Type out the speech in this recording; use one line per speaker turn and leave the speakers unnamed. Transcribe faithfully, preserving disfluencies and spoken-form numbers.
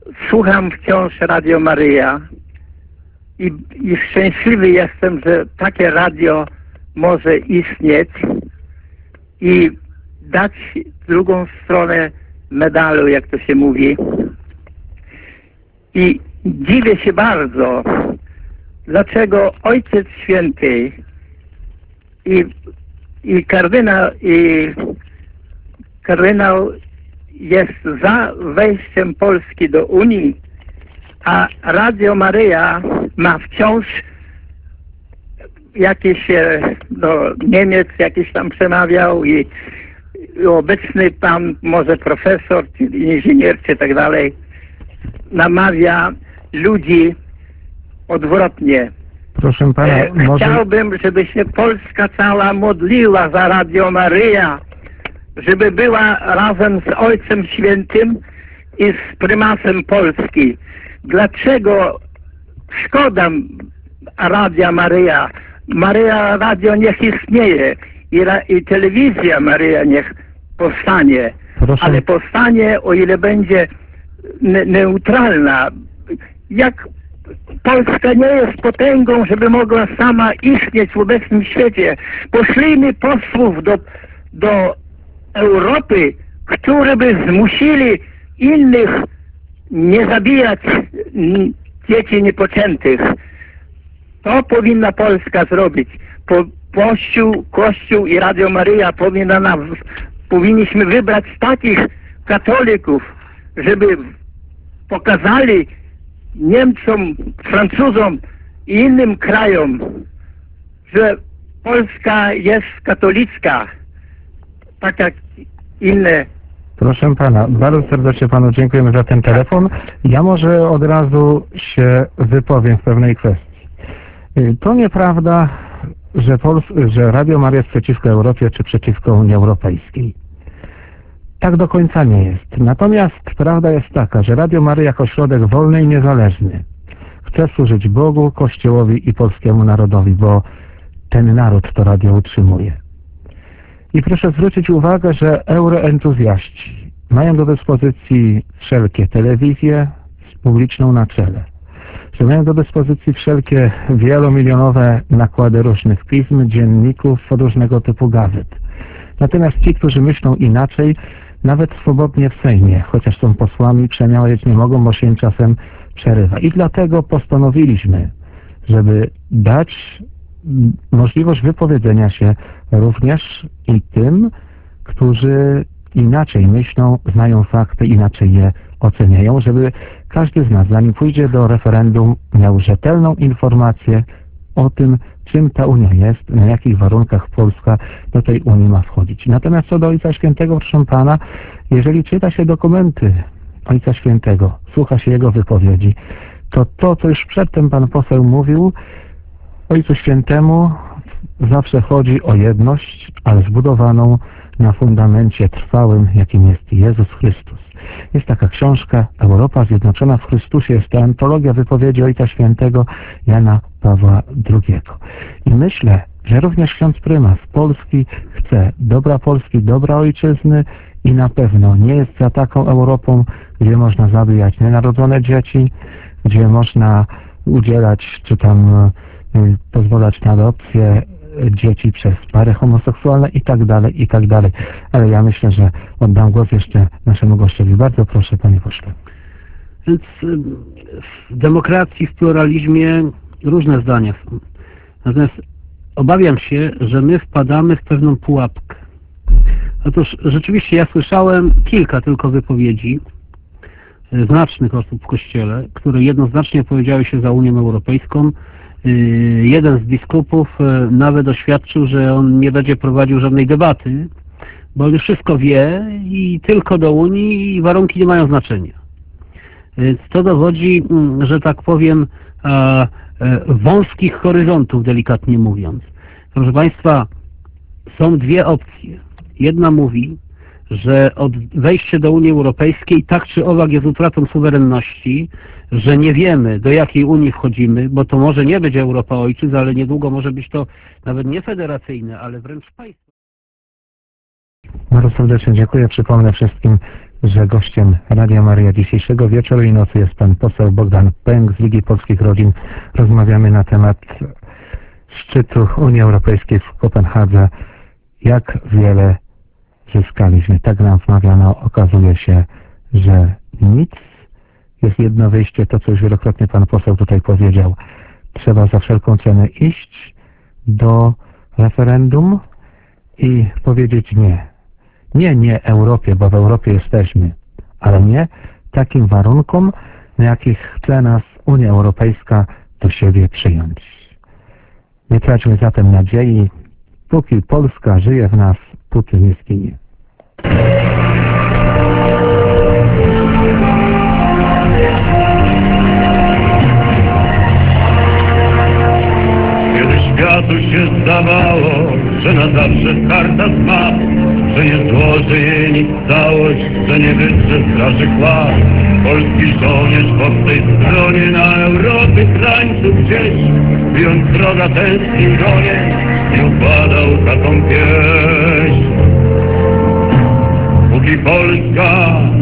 słucham wciąż Radio Maryja i, i szczęśliwy jestem, że takie radio może istnieć i dać drugą stronę medalu, jak to się mówi. I dziwię się bardzo, dlaczego Ojciec Święty i, i kardynał i kardynał jest za wejściem Polski do Unii, a Radio Maryja ma wciąż jakiś, no, Niemiec jakiś tam przemawiał i, i obecny pan, może profesor, czy inżynier, czy tak dalej, namawia ludzi odwrotnie.
Proszę pana,
e,
może...
Chciałbym, żeby się Polska cała modliła za Radio Maryja, żeby była razem z Ojcem Świętym i z prymasem Polski. Dlaczego szkoda Radia Maryja? Maryja Radio niech istnieje i, ra, i telewizja Maryja niech powstanie.
Proszę.
Ale powstanie, o ile będzie ne neutralna. Jak Polska nie jest potęgą, żeby mogła sama istnieć w obecnym świecie. Poszlijmy posłów do, do Europy, które by zmusili innych nie zabijać dzieci niepoczętych. To powinna Polska zrobić. Po, Kościół, Kościół i Radio Maryja powinna nam, powinniśmy wybrać takich katolików, żeby pokazali Niemcom, Francuzom i innym krajom, że Polska jest katolicka, tak jak inne.
Proszę pana, bardzo serdecznie panu dziękujemy za ten telefon. Ja może od razu się wypowiem w pewnej kwestii. To nieprawda, że, Pols że Radio Maryja jest przeciwko Europie czy przeciwko Unii Europejskiej. Tak do końca nie jest. Natomiast prawda jest taka, że Radio Maryja jako ośrodek wolny i niezależny chce służyć Bogu, Kościołowi i polskiemu narodowi, bo ten naród to radio utrzymuje. I proszę zwrócić uwagę, że euroentuzjaści mają do dyspozycji wszelkie telewizje z publiczną na czele, że mają do dyspozycji wszelkie wielomilionowe nakłady różnych pism, dzienników, różnego typu gazet. Natomiast ci, którzy myślą inaczej, nawet swobodnie w Sejmie, chociaż są posłami, przemawiać nie mogą, bo się im czasem przerywa. I dlatego postanowiliśmy, żeby dać możliwość wypowiedzenia się również i tym, którzy inaczej myślą, znają fakty, inaczej je oceniają, żeby każdy z nas, zanim pójdzie do referendum, miał rzetelną informację o tym, czym ta Unia jest, na jakich warunkach Polska do tej Unii ma wchodzić. Natomiast co do Ojca Świętego, proszę pana, jeżeli czyta się dokumenty Ojca Świętego, słucha się jego wypowiedzi, to to, co już przedtem pan poseł mówił, Ojcu Świętemu zawsze chodzi o jedność, ale zbudowaną na fundamencie trwałym, jakim jest Jezus Chrystus. Jest taka książka Europa Zjednoczona w Chrystusie, jest to antologia wypowiedzi Ojca Świętego Jana Pawła drugiego. I myślę, że również ksiądz prymas Polski chce dobra Polski, dobra ojczyzny i na pewno nie jest za taką Europą, gdzie można zabijać nienarodzone dzieci, gdzie można udzielać czy tam y, pozwalać na adopcję dzieci przez pary homoseksualne i tak dalej, i tak dalej. Ale ja myślę, że oddam głos jeszcze naszemu gościowi. Bardzo proszę, panie pośle.
Więc w demokracji, w pluralizmie różne zdania są. Natomiast obawiam się, że my wpadamy w pewną pułapkę. Otóż rzeczywiście ja słyszałem kilka tylko wypowiedzi znacznych osób w Kościele, które jednoznacznie powiedziały się za Unią Europejską. Jeden z biskupów nawet oświadczył, że on nie będzie prowadził żadnej debaty, bo już wszystko wie i tylko do Unii i warunki nie mają znaczenia. Więc to dowodzi, że tak powiem, wąskich horyzontów, delikatnie mówiąc. Proszę Państwa, są dwie opcje. Jedna mówi, że od wejście do Unii Europejskiej tak czy owak jest utratą suwerenności, że nie wiemy, do jakiej Unii wchodzimy, bo to może nie być Europa ojczyzn, ale niedługo może być to nawet nie federacyjne, ale wręcz państwo.
Bardzo serdecznie dziękuję. Przypomnę wszystkim że gościem Radia Maryja dzisiejszego wieczoru i nocy jest pan poseł Bogdan Pęk z Ligi Polskich Rodzin. Rozmawiamy na temat szczytu Unii Europejskiej w Kopenhadze. Jak wiele zyskaliśmy. Tak nam wmawiano. Okazuje się, że nic. Jest jedno wyjście, to co już wielokrotnie pan poseł tutaj powiedział. Trzeba za wszelką cenę iść do referendum i powiedzieć nie. Nie, nie Europie, bo w Europie jesteśmy, ale nie takim warunkom, na jakich chce nas Unia Europejska do siebie przyjąć. Nie traćmy zatem nadziei, póki Polska żyje w nas, póki nie zginie.
Kiedy światu się zdawało, że na zawsze karta zma, że nie złoży jej nic całość, że nie wytrze straży chład. Polski żołnierz po tej stronie na Europy krańcu gdzieś, bijąc wroga tęsknił gonie i układał taką pieśń. Póki Polska